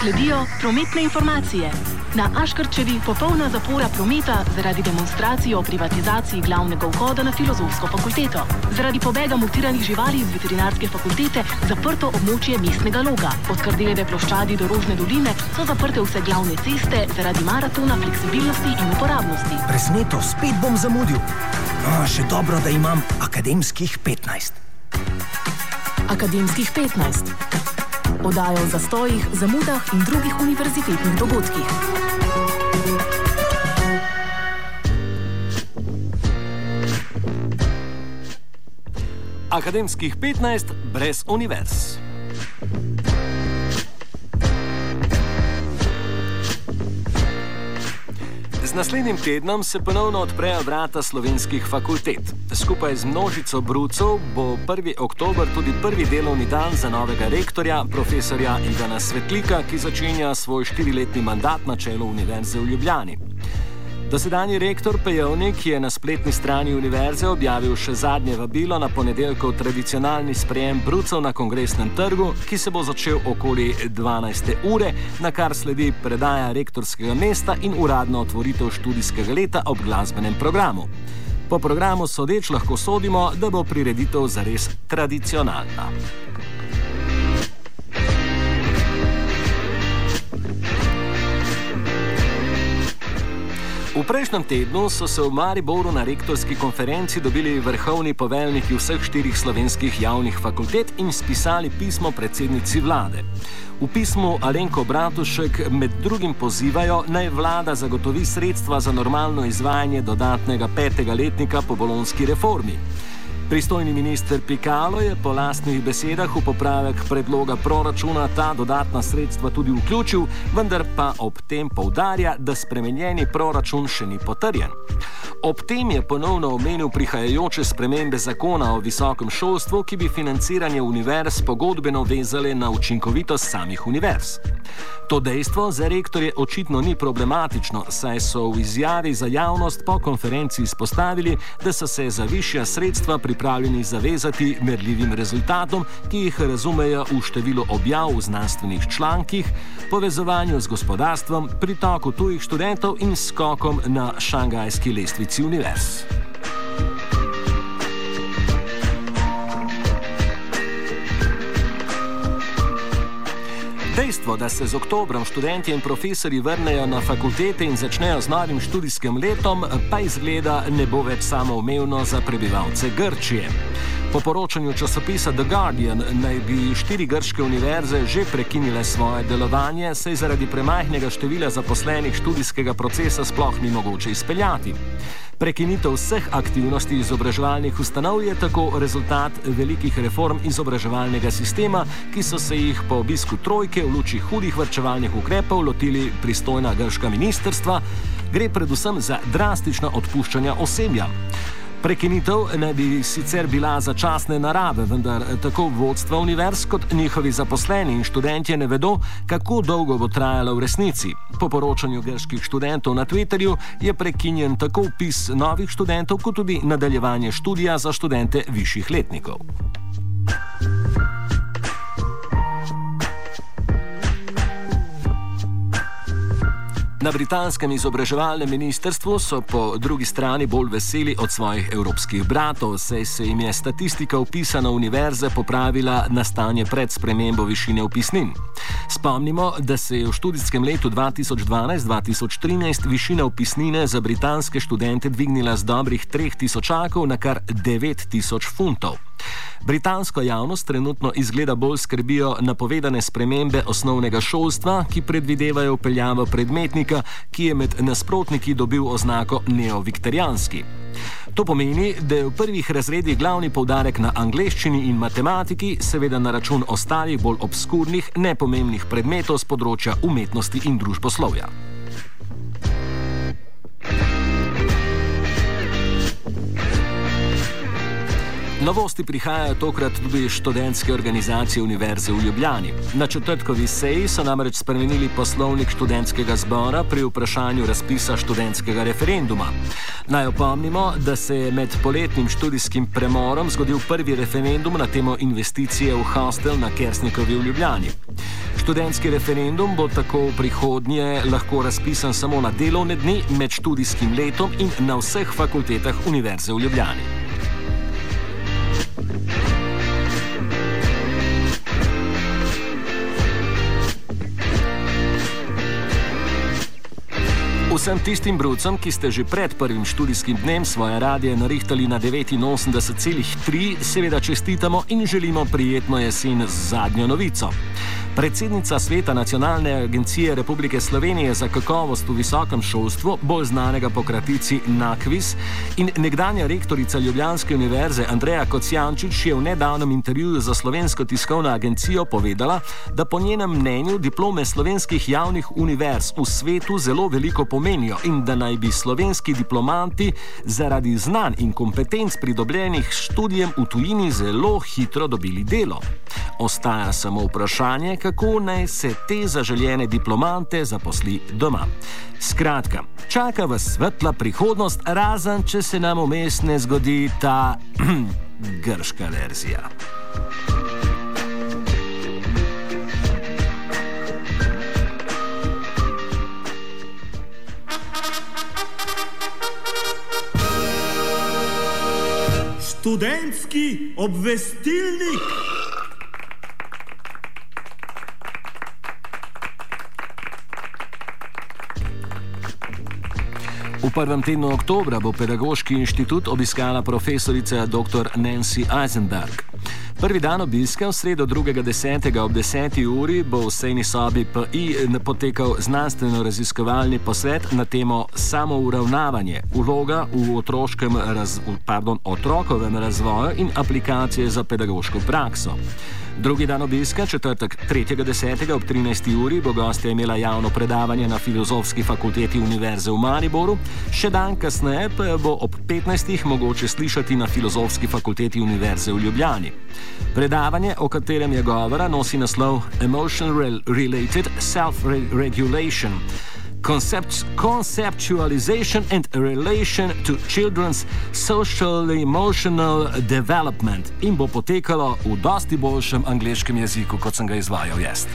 Sledijo prometne informacije. Na Aškerčevi popolna zapora prometa zaradi demonstracije o privatizaciji glavnega vhoda na Filozofsko fakulteto. Zaradi pobega mutiranih živali iz veterinarske fakultete zaprto območje mestnega Loga. Od Kardeljeve ploščadi do Rožne doline so zaprte vse glavne ceste zaradi maratona fleksibilnosti in uporabnosti. Presneto, spet bom zamudil. Še dobro, da imam akademskih 15. Akademskih 15. Oddaja o zastojih, zamudah in drugih univerzitetnih dogodkih. Akademskih 15 brez univerz. Z naslednjim tednom se ponovno odprejo vrata slovenskih fakultet. Skupaj z množico brucov bo 1. oktober tudi prvi delovni dan za novega rektorja, profesorja Ivana Svetlika, ki začenja svoj 4-letni mandat na čelu Univerze v Ljubljani. Dosedanji rektor Pejovnik je na spletni strani univerze objavil še zadnje vabilo na ponedeljkov tradicionalni sprejem brucev na Kongresnem trgu, ki se bo začel okoli 12. ure, na kar sledi predaja rektorskega mesta in uradna otvoritev študijskega leta ob glasbenem programu. Po programu sodeč lahko sodimo, da bo prireditev zares tradicionalna. V prejšnjem tednu so se v Mariboru na rektorski konferenci dobili vrhovni poveljniki vseh 4 slovenskih javnih fakultet in spisali pismo predsednici vlade. V pismu Alenko Bratušek med drugim pozivajo, naj vlada zagotovi sredstva za normalno izvajanje dodatnega 5. letnika po bolonjski reformi. Pristojni minister Pikalo je po lastnih besedah v popravek predloga proračuna ta dodatna sredstva tudi vključil, vendar pa ob tem poudarja, da spremenjeni proračun še ni potrjen. Ob tem je ponovno omenil prihajajoče spremembe zakona o visokem šolstvu, ki bi financiranje univerz pogodbeno vezale na učinkovitost samih univerz. To dejstvo za rektorje očitno ni problematično, saj so v izjavi za javnost po konferenci izpostavili, da so se za višja sredstva pripravljeni zavezati merljivim rezultatom, ki jih razumejo v številu objav v znanstvenih člankih, povezovanju z gospodarstvom, pritoku tujih študentov in skokom na šangajski lestvici univerz. Dejstvo, da se z oktobrom študentje in profesorji vrnejo na fakultete in začnejo z novim študijskim letom, pa izgleda ne bo več samoumevno za prebivalce Grčije. Po poročanju časopisa The Guardian naj bi 4 grške univerze že prekinile svoje delovanje, saj zaradi premajhnega števila zaposlenih študijskega procesa sploh ni mogoče izpeljati. Prekinitev vseh aktivnosti izobraževalnih ustanov je tako rezultat velikih reform izobraževalnega sistema, ki so se jih po obisku trojke v luči hudih varčevalnih ukrepov lotili pristojna grška ministrstva. Gre predvsem za drastična odpuščanja osebja. Prekinitev naj bi sicer bila začasne narave, vendar tako vodstva univerz kot njihovi zaposleni in študentje ne vedo, kako dolgo bo trajala v resnici. Po poročanju grških študentov na Twitterju je prekinjen tako vpis novih študentov, kot tudi nadaljevanje študija za študente višjih letnikov. Na britanskem izobraževalnem ministrstvu so po drugi strani bolj veseli od svojih evropskih bratov, saj se jim je statistika vpisa na univerze popravila na stanje pred spremembo višine vpisnin. Spomnimo, da se je v študijskem letu 2012-2013 višina vpisnine za britanske študente dvignila z dobrih 3000 na kar 9000 funtov. Britansko javnost trenutno izgleda bolj skrbijo napovedane spremembe osnovnega šolstva, ki predvidevajo vpeljavo predmetnika, ki je med nasprotniki dobil oznako neoviktorijanski. To pomeni, da je v prvih razredih glavni poudarek na angleščini in matematiki, seveda na račun ostalih bolj obskurnih, nepomembnih predmetov z področja umetnosti in družboslovja. Novosti prihajajo tokrat tudi študentske organizacije Univerze v Ljubljani. Na četrtkovi seji so namreč spremenili poslovnik študentskega zbora pri vprašanju razpisa študentskega referenduma. Naj opomnimo, da se je med poletnim študijskim premorom zgodil prvi referendum na temo investicije v hostel na Kersnikovi v Ljubljani. Študentski referendum bo tako v prihodnje lahko razpisan samo na delovne dni med študijskim letom in na vseh fakultetah Univerze v Ljubljani. Vsem tistim brucem, ki ste že pred prvim študijskim dnem svoje radije narihtali na 89,3, seveda čestitamo in želimo prijetno jesen z zadnjo novico. Predsednica Sveta Nacionalne agencije Republike Slovenije za kakovost v visokem šolstvu, bolj znanega po kratici NAKVIS, in nekdanja rektorica Ljubljanske univerze Andreja Kocijančič je v nedavnem intervjuju za Slovensko tiskovno agencijo povedala, da po njenem mnenju diplome slovenskih javnih univerz v svetu zelo veliko pomenijo in da naj bi slovenski diplomanti zaradi znanj in kompetenc pridobljenih s študijem v tujini zelo hitro dobili delo. Ostaja samo vprašanje, kako naj se te zaželjene diplomante zaposli doma. Skratka, čaka vas svetla prihodnost, razen če se nam vmes ne zgodi ta grška verzija. Študentski obvestilnik. V prvem tednu oktobra bo Pedagoški inštitut obiskala profesorica dr. Nancy Eisenberg. Prvi dan obiska, v sredo 2.10. ob 10. uri, bo v sejni sobi PI potekal znanstveno-raziskovalni posvet na temo samouravnavanje, vloga v otrokovem razvoju in aplikacije za pedagoško prakso. Drugi dan obiska, četrtek 3.10. ob 13. uri, bo gostja imela javno predavanje na Filozofski fakulteti Univerze v Mariboru, še dan kasneje pa bo ob 15. mogoče slišati na Filozofski fakulteti Univerze v Ljubljani. Predavanje, o katerem je govora, nosi naslov Emotion-Related Self-Regulation, Conceptualization and Relation to Children's Social-Emotional Development in bo potekalo v dosti boljšem angleškem jeziku, kot sem ga izvajal jaz.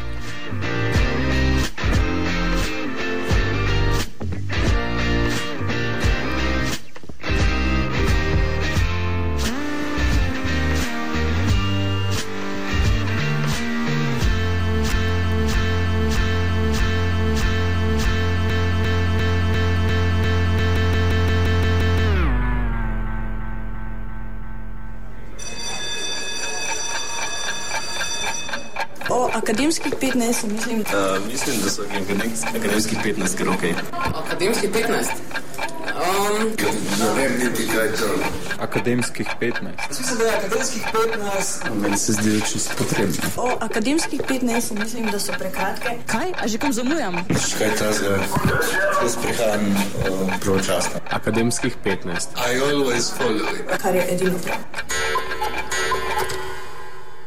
O akademskih 15, mislim. Mislim, da so akademskih 15 kar okej. Akademskih 15? Ne vem niti kaj to. Akademskih 15. Mislim, da je akademskih 15. Meni se zdi čisto potrebno. O akademskih 15, mislim, da so prekratke. Kaj? A že kam zamujam? Kaj ta zdaj? Jaz prihajam pravočasno. Akademskih 15. I always follow it. Kar je edino prav.